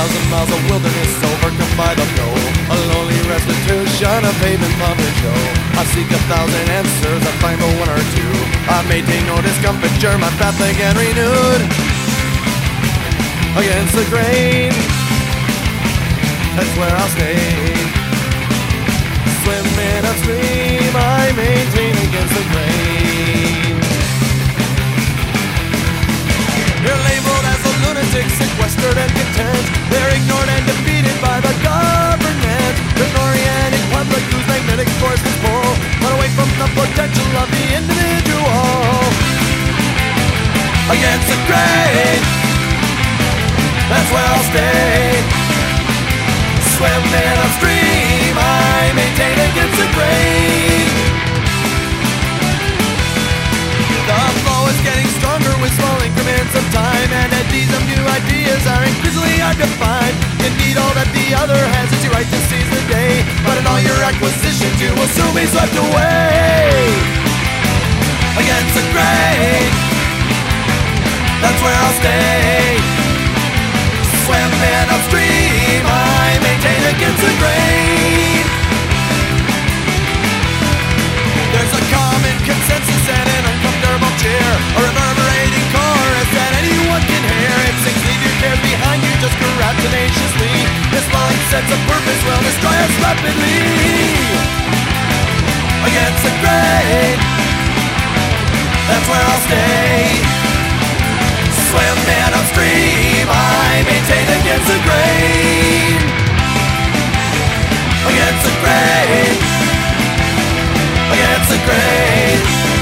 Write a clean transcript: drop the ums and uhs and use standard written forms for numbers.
miles of wilderness overcome by the flow. A lonely restitution, a pavement pumping show. I seek 1,000 answers, I find but one or two. I maintain no discomfiture, my path again renewed. Against the grain, that's where I'll stay. Swimming upstream, I maintain against the grain. They're labeled as a lunatic, sequestered and content. They're ignored and defeated by the government. The Orientic public whose magnetic forces pull, run away from the potential of the individual. Against the grain, that's where I'll stay. Swimming upstream, I maintain against the grain. The flow is getting stronger with small increments of time, and eddies of new ideas are increasingly hard to find. You need all that the other has, it's your right to seize the day, but in all your acquisitions you will soon be swept away. Against the grain, that's where I'll stay. Swimming upstream, I maintain against the grain. There's a common consensus and an uncomfortable cheer, a reverberating chorus that anyone can hear. It sings, leave your cares behind you, just grab tenaciously. This long sense of purpose will destroy us rapidly. Against the grain, that's where I'll stay. Swimming upstream, I maintain against the grain. Against the grain, against the grain.